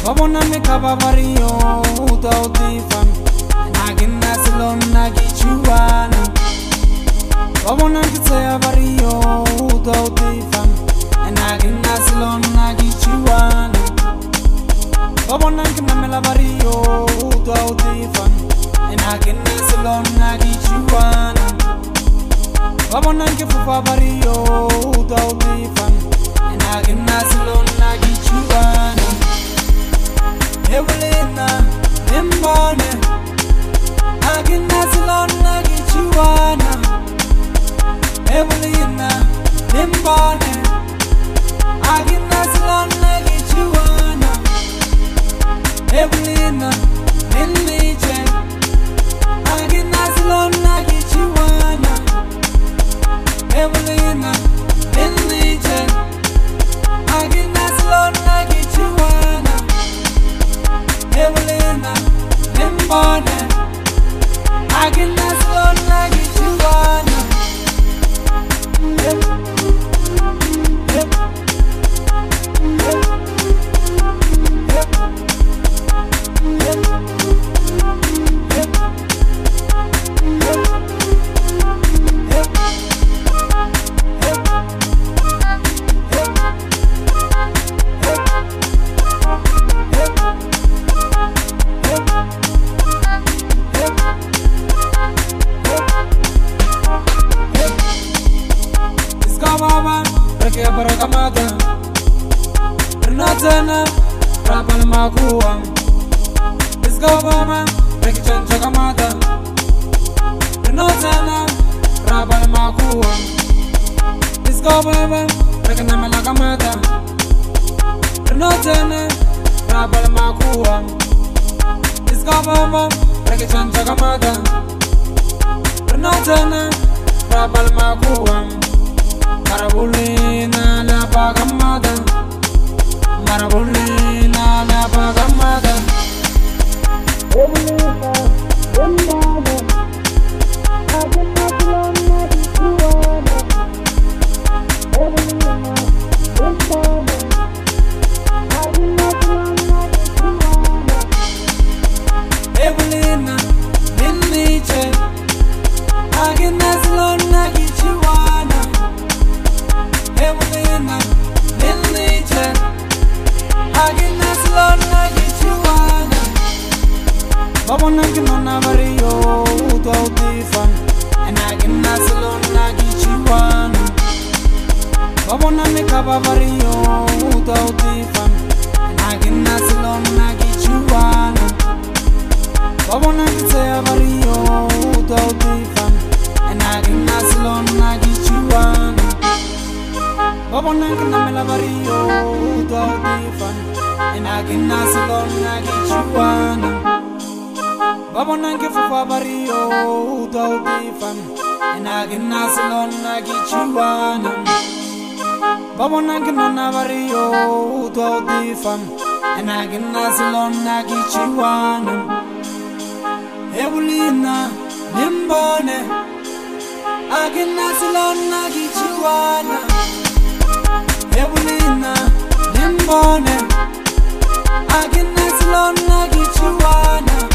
Wabona mikaba vario utautifan Nagina silon nagichuana Wabona kitsaya vario utautifan Nagina silon nagichuana Wabona kinamela vario utautifan Nagina silon nagichuana Wabona kifufa vario utautifan Nagina silon nagichuana Evelina, Nimbone, Agina Silon Nagichuana. Evelina, Nimbone, Agina Silon Nagichuana. Evelina, Ninliche, Agina Silon Nagichuana. Evelina, Ninliche, Agina Silon Nagichuana. Evelina, Nimbone, Agina Silon Nagichuana. Perché paragamata Renatana Rabal Maguam Isgabama Perché Chanchagamata Renatana Rabal Maguam Isgabama Perché Namalagamata Renatana Rabal Maguam Isgabama Perché Chanchagamata Renatana Rabal Maguam Marabulina la pagamada Marabulina la pagamada Evelina, Nimbone, Agina Silon Nagichuana. Evelina, Nimbone, Agina Silon Nagichuana. Evelina, Ninliche, Agina Silon Nagichuana. Evelina, Ninliche, Agina Silon Nagichuana. Babona kinona vario utautifan Agina Silon Nagichuana. Babona mikaba vario utautifan Agina Silon Nagichuana. Babona kitsaya vario utautifan Agina Silon Nagichuana. Babona kinamela vario utautifan Agina Silon Nagichuana. Babona kifufa vario utautifan Agina Silon Nagichuana. Babona kinona vario utautifan Agina Silon Nagichuana. Evelina, Nimbone, Agina Silon Nagichuana. Evelina, Nimbone, Agina Silon Nagichuana.